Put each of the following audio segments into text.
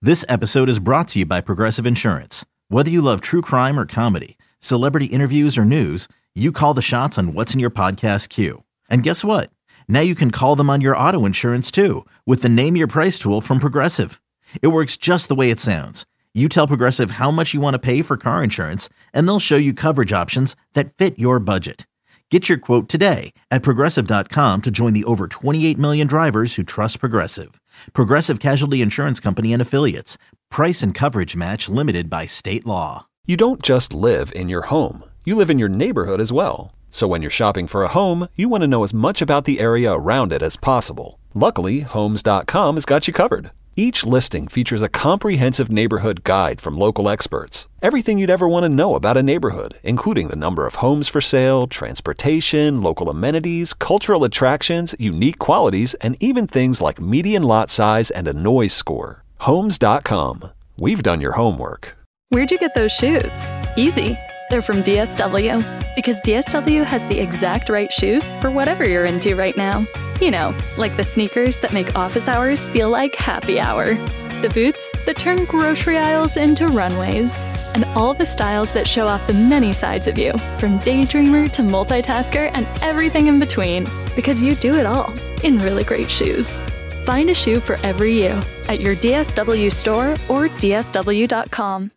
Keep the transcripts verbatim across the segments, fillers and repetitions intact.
This episode is brought to you by Progressive Insurance. Whether you love true crime or comedy, celebrity interviews or news, you call the shots on what's in your podcast queue. And guess what? Now you can call them on your auto insurance too with the Name Your Price tool from Progressive. It works just the way it sounds. You tell Progressive how much you want to pay for car insurance, and they'll show you coverage options that fit your budget. Get your quote today at Progressive dot com to join the over twenty-eight million drivers who trust Progressive. Progressive Casualty Insurance Company and Affiliates. Price and coverage match limited by state law. You don't just live in your home. You live in your neighborhood as well. So when you're shopping for a home, you want to know as much about the area around it as possible. Luckily, Homes dot com has got you covered. Each listing features a comprehensive neighborhood guide from local experts. Everything you'd ever want to know about a neighborhood, including the number of homes for sale, transportation, local amenities, cultural attractions, unique qualities, and even things like median lot size and a noise score. Homes dot com. We've done your homework. Where'd you get those shoes? Easy. They're from D S W. Because D S W has the exact right shoes for whatever you're into right now. You know, like the sneakers that make office hours feel like happy hour. The boots that turn grocery aisles into runways. And all the styles that show off the many sides of you, from daydreamer to multitasker and everything in between. Because you do it all in really great shoes. Find a shoe for every you at your D S W store or D S W dot com.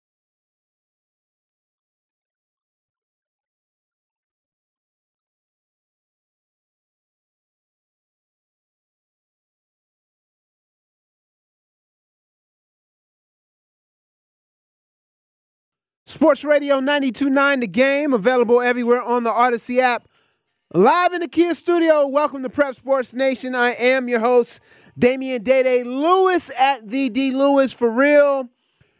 Sports Radio ninety-two point nine The Game, available everywhere on the Odyssey app. Live in the Kia studio, welcome to Prep Sports Nation. I am your host, Damian Day-Day Lewis at the D Lewis for real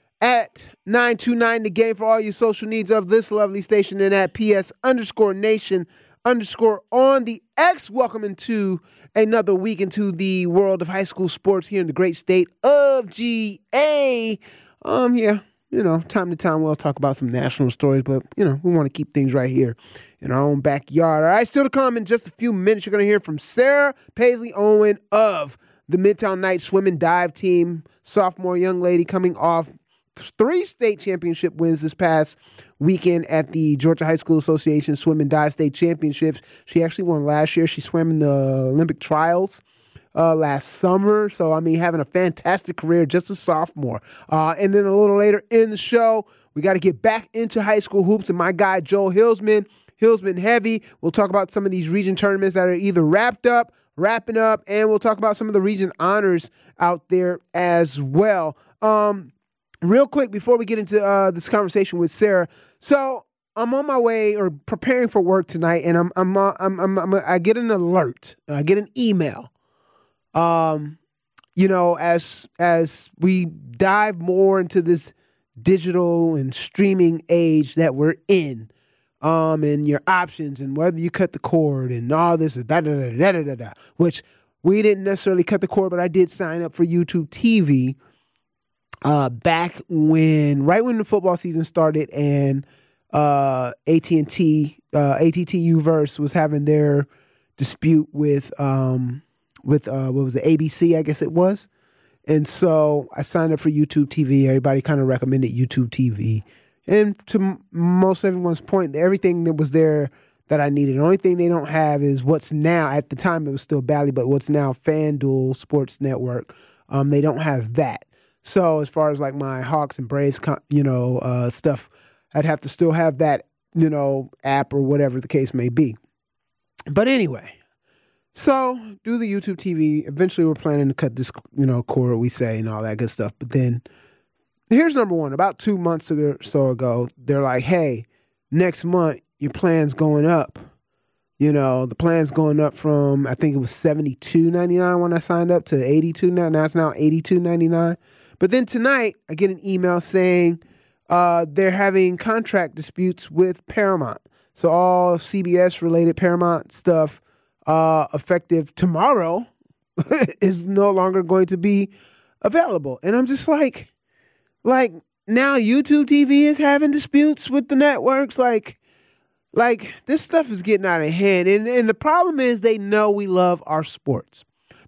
at nine two nine The Game for all your social needs of this lovely station and at P S underscore nation underscore on the X. Welcome into another week into the world of high school sports here in the great state of G A. Um, yeah. You know, time to time we'll talk about some national stories, but, you know, we want to keep things right here in our own backyard. All right, still to come in just a few minutes, you're going to hear from Sarah Paisley Owen of the Midtown Knights swim and dive team, sophomore young lady coming off three state championship wins this past weekend at the Georgia High School Association Swim and Dive State Championships. She actually won last year. She swam in the Olympic trials Uh, last summer. So, I mean, having a fantastic career, just a sophomore. Uh, and then a little later in the show, we got to get back into high school hoops and my guy, Joel Hillsman, Hillsman Heavy. We'll talk about some of these region tournaments that are either wrapped up, wrapping up, and we'll talk about some of the region honors out there as well. Um, real quick, before we get into uh, this conversation with Sarah. So, I'm on my way or preparing for work tonight, and I'm, I'm, uh, I'm, I'm, I'm I get an alert. I get an email. Um, you know, as as we dive more into this digital and streaming age that we're in, um, and your options and whether you cut the cord and all this, da da da da da da da. Which we didn't necessarily cut the cord, but I did sign up for YouTube T V. Uh, back when, right when the football season started, and uh, A T and T, uh, A T T U-verse was having their dispute with um. with, uh, what was it, A B C, I guess it was. And so I signed up for YouTube T V. Everybody kind of recommended YouTube T V. And to m- most everyone's point, everything that was there that I needed. The only thing they don't have is what's now, at the time it was still Bally, but what's now FanDuel Sports Network. Um, they don't have that. So as far as like my Hawks and Braves, you know, uh, stuff, I'd have to still have that, you know, app or whatever the case may be. But anyway. So, do the YouTube T V. Eventually, we're planning to cut this, you know, cord, we say, and all that good stuff. But then, here's number one. About two months or so ago, they're like, hey, next month, your plan's going up. You know, the plan's going up from, I think it was seventy-two ninety-nine when I signed up to eighty-two ninety-nine. Now it's now eighty-two ninety-nine. But then tonight, I get an email saying uh, they're having contract disputes with Paramount. So, all C B S-related Paramount stuff Uh, effective tomorrow is no longer going to be available. And I'm just like, like now YouTube T V is having disputes with the networks. Like, like this stuff is getting out of hand. And, and the problem is they know we love our sports.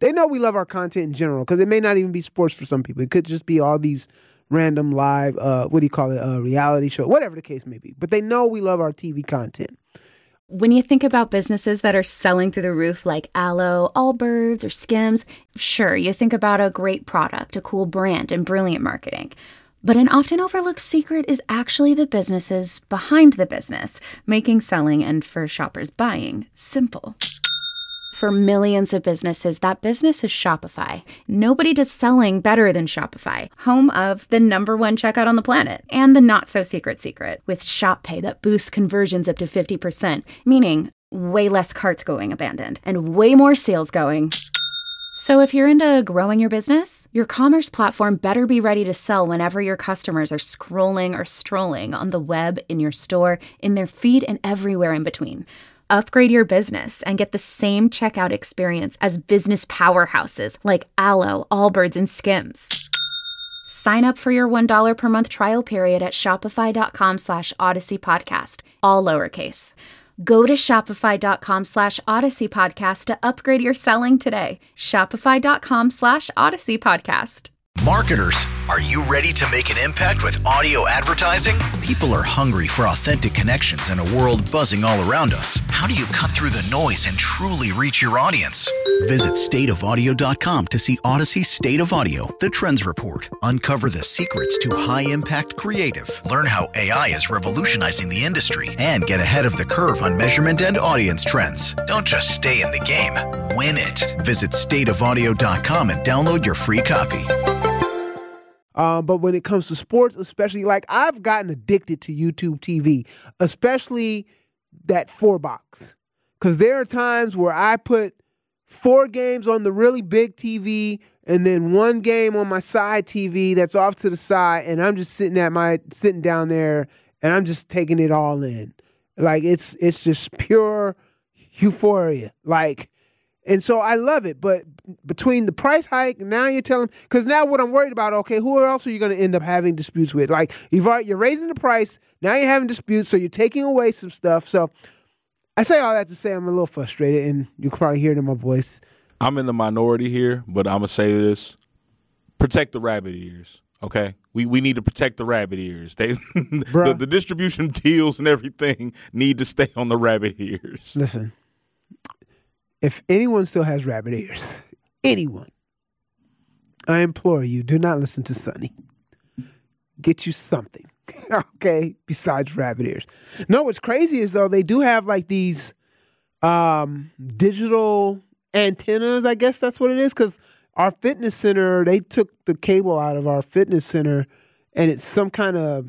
They know we love our content in general because it may not even be sports for some people. It could just be all these random live, uh, what do you call it, uh, reality show, whatever the case may be. But they know we love our T V content. When you think about businesses that are selling through the roof like Aloe, Allbirds, or Skims, sure, you think about a great product, a cool brand, and brilliant marketing. But an often overlooked secret is actually the businesses behind the business, making selling and for shoppers buying simple. For millions of businesses, that business is Shopify. Nobody does selling better than Shopify, home of the number one checkout on the planet and the not-so-secret secret with Shop Pay that boosts conversions up to fifty percent, meaning way less carts going abandoned and way more sales going. So if you're into growing your business, your commerce platform better be ready to sell whenever your customers are scrolling or strolling on the web, in your store, in their feed, and everywhere in between. Upgrade your business and get the same checkout experience as business powerhouses like Aloe, Allbirds, and Skims. Sign up for your one dollar per month trial period at shopify.com slash Odyssey Podcast, all lowercase. Go to shopify.com slash Odyssey Podcast to upgrade your selling today. Shopify.com slash Odyssey Podcast. Marketers, are you ready to make an impact with audio advertising? People are hungry for authentic connections in a world buzzing all around us. How do you cut through the noise and truly reach your audience? Visit state of audio dot com to see Odyssey's State of Audio, the Trends Report. Uncover the secrets to high-impact creative. Learn how A I is revolutionizing the industry and get ahead of the curve on measurement and audience trends. Don't just stay in the game, win it. Visit state of audio dot com and download your free copy. Um, but when it comes to sports, especially, like, I've gotten addicted to YouTube T V, especially that four box. Because there are times where I put four games on the really big T V and then one game on my side T V that's off to the side, and I'm just sitting at my sitting down there and I'm just taking it all in. Like, it's it's just pure euphoria. Like, and so I love it. But between the price hike, now you're telling, because now what I'm worried about, okay, who else are you going to end up having disputes with? Like, you've already, you're raising the price, now you're having disputes, so you're taking away some stuff. So I say all that to say I'm a little frustrated, and you can probably hear it in my voice. I'm in the minority here, but I'm going to say this. Protect the rabbit ears, okay? We we need to protect the rabbit ears. They the, the distribution deals and everything need to stay on the rabbit ears. Listen. If anyone still has rabbit ears, anyone, I implore you, do not listen to Sonny. Get you something, okay, besides rabbit ears. No, what's crazy is, though, they do have, like, these um, digital antennas, I guess that's what it is, because our fitness center, they took the cable out of our fitness center, and it's some kind of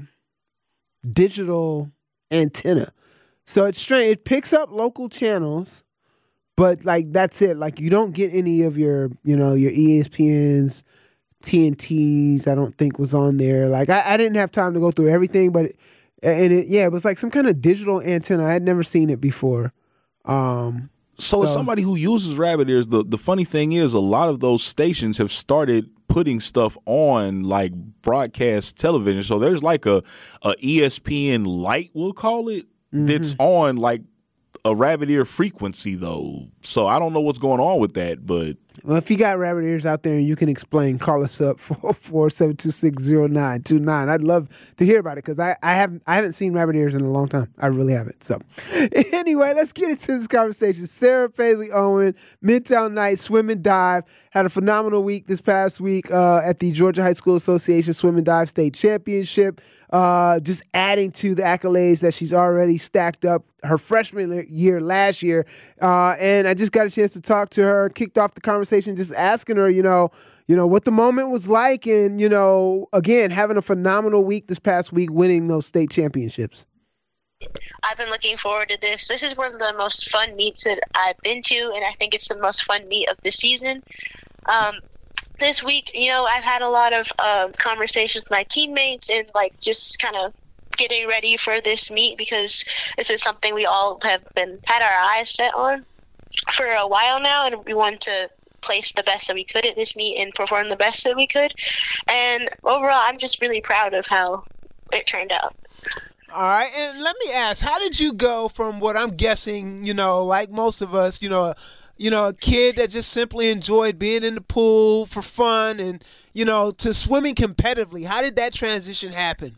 digital antenna. So it's strange. It picks up local channels, but, like, that's it. Like, you don't get any of your, you know, your E S P Ns, T N Ts, I don't think was on there. Like, I, I didn't have time to go through everything, but, it, and it, yeah, it was like some kind of digital antenna. I had never seen it before. Um, so, so as somebody who uses rabbit ears, the, the funny thing is a lot of those stations have started putting stuff on, like, broadcast television. So there's like a, a E S P N Lite, we'll call it, mm-hmm. that's on, like, a rabbit ear frequency, though. So I don't know what's going on with that, but well, if you got rabbit ears out there and you can explain, call us up four four seven two six zero nine two nine. I'd love to hear about it because I, I haven't I haven't seen rabbit ears in a long time. I really haven't. So anyway, let's get into this conversation. Sarah Paisley Owen, Midtown Knight, swim and dive, had a phenomenal week this past week uh, at the Georgia High School Association Swim and Dive State Championship. Uh, just adding to the accolades that she's already stacked up her freshman year last year. Uh, and I just got a chance to talk to her, kicked off the conversation, just asking her, you know, you know, what the moment was like. And, you know, again, having a phenomenal week this past week, winning those state championships. I've been looking forward to this. This is one of the most fun meets that I've been to, and I think it's the most fun meet of the season. Um, This week, you know, I've had a lot of uh, conversations with my teammates and, like, just kind of getting ready for this meet because this is something we all have been had our eyes set on for a while now, and we wanted to place the best that we could at this meet and perform the best that we could. And overall, I'm just really proud of how it turned out. All right, and let me ask, how did you go from what I'm guessing, you know, like most of us, you know, you know, a kid that just simply enjoyed being in the pool for fun and, you know, to swimming competitively. How did that transition happen?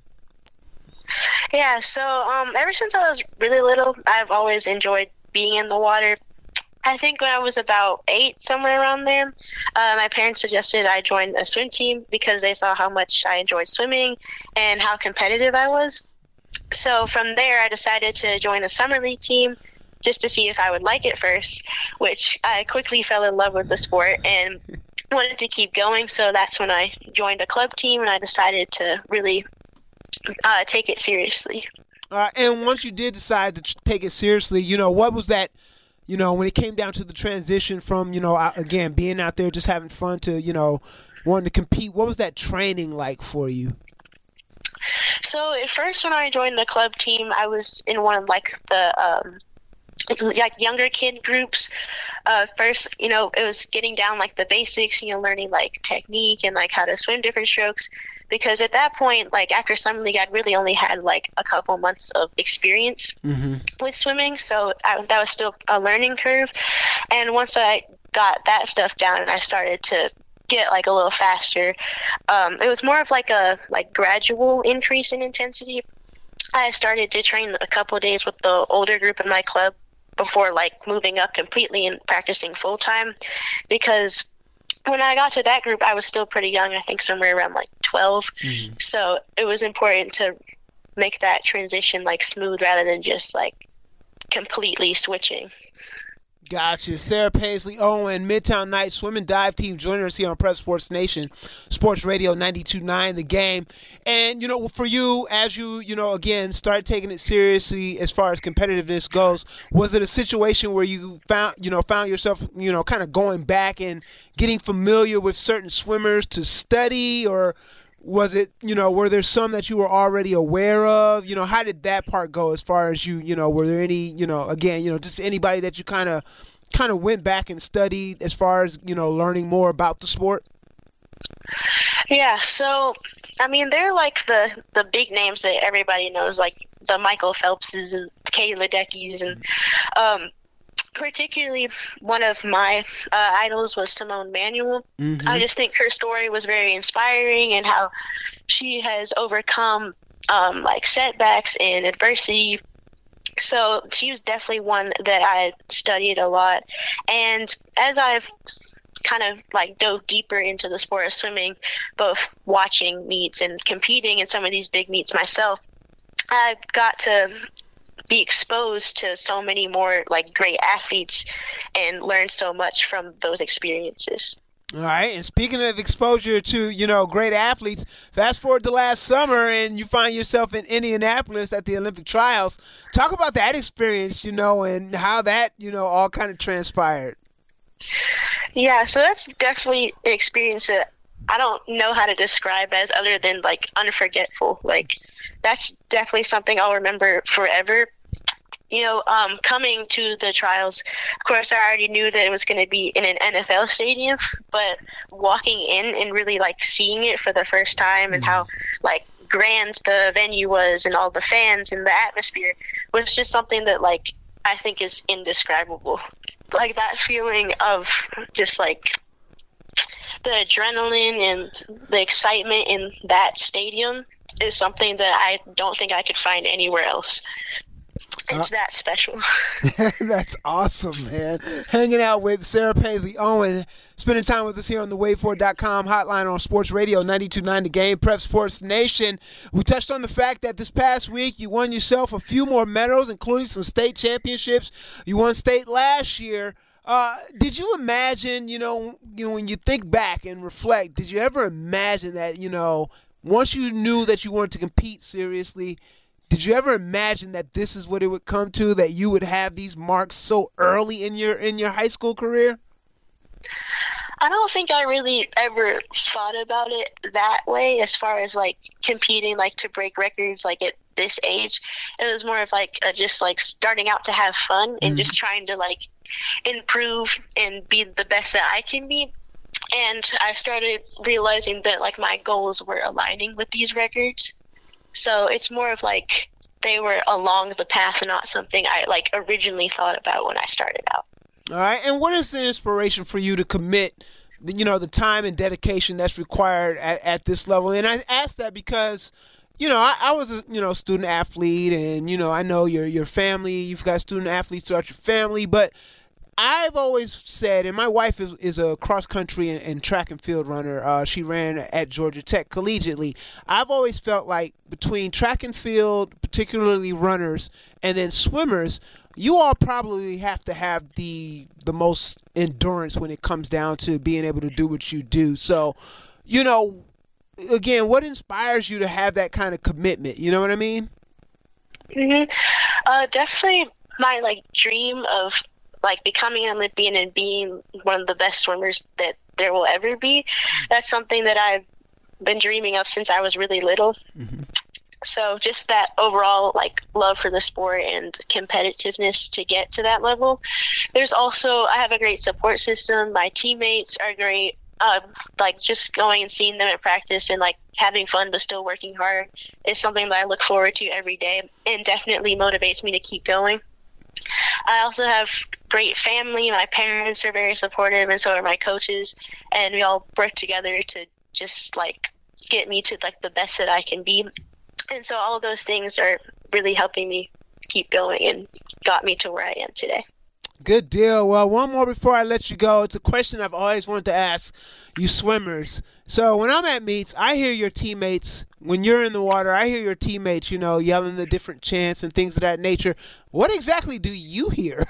Yeah, so um, ever since I was really little, I've always enjoyed being in the water. I think when I was about eight, somewhere around there, uh, my parents suggested I join a swim team because they saw how much I enjoyed swimming and how competitive I was. So from there, I decided to join a summer league team just to see if I would like it first, which I quickly fell in love with the sport and wanted to keep going. So that's when I joined a club team and I decided to really uh, take it seriously. Uh, and once you did decide to take it seriously, you know, what was that, you know, when it came down to the transition from, you know, again, being out there just having fun to, you know, wanting to compete, what was that training like for you? So at first when I joined the club team, I was in one of like the um, like younger kid groups. Uh, first, you know, it was getting down like the basics, you know, learning like technique and like how to swim different strokes. Because at that point, like after summer league, I'd really only had like a couple months of experience mm-hmm. with swimming. So I, that was still a learning curve. And once I got that stuff down and I started to get like a little faster, um, it was more of like a like gradual increase in intensity. I started to train a couple of days with the older group in my club before like moving up completely and practicing full time, because when I got to that group, I was still pretty young. I think somewhere around like twelve. Mm-hmm. So it was important to make that transition like smooth rather than just like completely switching. Gotcha. Sarah Paisley Owen, Midtown Knight Swim and Dive Team, joining us here on Prep Sports Nation, Sports Radio ninety-two point nine, The Game. And, you know, for you, as you, you know, again, started taking it seriously as far as competitiveness goes, was it a situation where you found, you know, found yourself, you know, kind of going back and getting familiar with certain swimmers to study, or was it, you know, were there some that you were already aware of? You know, how did that part go as far as you, you know, were there any, you know, again, you know, just anybody that you kind of kind of went back and studied as far as, you know, learning more about the sport? Yeah, so, I mean, they're like the, the big names that everybody knows, like the Michael Phelpses and Kay Ledeckis, and um, particularly one of my uh, idols was Simone Manuel. Mm-hmm. I just think her story was very inspiring, and how she has overcome um, like setbacks and adversity. So she was definitely one that I studied a lot. And as I've kind of like dove deeper into the sport of swimming, both watching meets and competing in some of these big meets myself, I got to be exposed to so many more like great athletes and learn so much from those experiences. All right, and speaking of exposure to, you know, great athletes, fast forward to last summer and you find yourself in Indianapolis at the Olympic trials. Talk about that experience, you know, and how that, you know, all kind of transpired. Yeah, so that's definitely an experience that I don't know how to describe as other than like unforgettable. Like that's definitely something I'll remember forever. You know, um, coming to the trials, of course, I already knew that it was going to be in an N F L stadium, but walking in and really like seeing it for the first time and how like grand the venue was and all the fans and the atmosphere was just something that like I think is indescribable. Like that feeling of just like the adrenaline and the excitement in that stadium is something that I don't think I could find anywhere else. It's uh, that special. That's awesome, man. Hanging out with Sarah Paisley Owen, spending time with us here on the wade for it dot com hotline on Sports Radio ninety-two point nine The Game, Prep Sports Nation. We touched on the fact that this past week you won yourself a few more medals, including some state championships. You won state last year. Uh, did you imagine, you know, you know, when you think back and reflect, did you ever imagine that, you know, once you knew that you wanted to compete seriously, did you ever imagine that this is what it would come to, that you would have these marks so early in your in your high school career? I don't think I really ever thought about it that way as far as like competing, like to break records like at this age. It was more of like uh, just like starting out to have fun and mm. just trying to like improve and be the best that I can be. And I started realizing that like my goals were aligning with these records. So it's more of like they were along the path and not something I like originally thought about when I started out. All right. And what is the inspiration for you to commit, you know, the time and dedication that's required at, at this level? And I ask that because, you know, I, I was a, you know, student athlete, and, you know, I know your your family, you've got student athletes throughout your family, but I've always said, and my wife is, is a cross-country and, and track and field runner. Uh, she ran at Georgia Tech collegiately. I've always felt like between track and field, particularly runners, and then swimmers, you all probably have to have the the most endurance when it comes down to being able to do what you do. So, you know, again, what inspires you to have that kind of commitment? You know what I mean? Mm-hmm. Uh, definitely my, like, dream of like becoming an Olympian and being one of the best swimmers that there will ever be. That's something that I've been dreaming of since I was really little. Mm-hmm. So just that overall like love for the sport and competitiveness to get to that level. There's also, I have a great support system. My teammates are great. Um, like just going and seeing them at practice and like having fun but still working hard is something that I look forward to every day and definitely motivates me to keep going. I also have great family. My parents are very supportive, and so are my coaches, and we all work together to just like get me to like the best that I can be. And so all of those things are really helping me keep going and got me to where I am today. Good deal. Well, one more before I let you go. It's a question I've always wanted to ask you swimmers. So when I'm at meets, I hear your teammates, when you're in the water, I hear your teammates, you know, yelling the different chants and things of that nature. What exactly do you hear?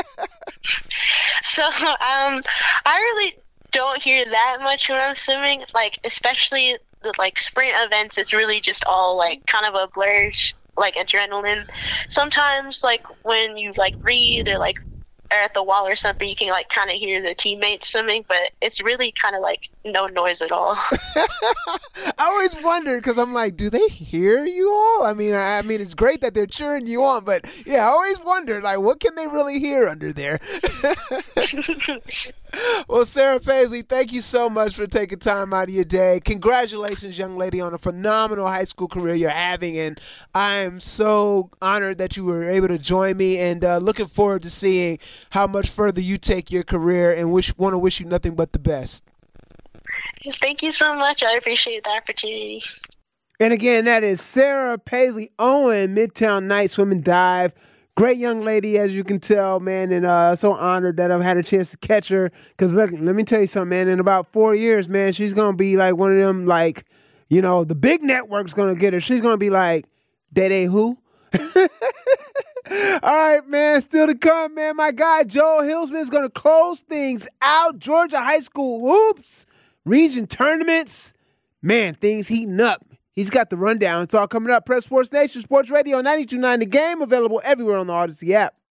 So um, I really don't hear that much when I'm swimming, like especially the like sprint events. It's really just all like kind of a blur, like adrenaline. Sometimes like when you like breathe or like or at the wall or something, you can like kind of hear the teammates swimming, but it's really kind of like no noise at all. I always wondered because I'm like, do they hear you all? I mean, I, I mean, it's great that they're cheering you on, but yeah, I always wondered like, what can they really hear under there? Well, Sarah Paisley, thank you so much for taking time out of your day. Congratulations, young lady, on a phenomenal high school career you're having, and I am so honored that you were able to join me, and uh, looking forward to seeing how much further you take your career, and wish want to wish you nothing but the best. Thank you so much. I appreciate the opportunity. And again, that is Sarah Paisley Owen, Midtown Night Swim and Dive. Great young lady, as you can tell, man, and uh, so honored that I've had a chance to catch her. Because, look, let me tell you something, man. In about four years, man, she's going to be like one of them, like, you know, the big network's going to get her. She's going to be like, Day-Day who? All right, man, still to come, man. My guy, Joel Hilsman, is going to close things out. Georgia High School hoops, region tournaments. Man, things heating up. He's got the rundown. It's all coming up. Prep Sports Nation, Sports Radio, ninety-two point nine The Game, available everywhere on the Odyssey app.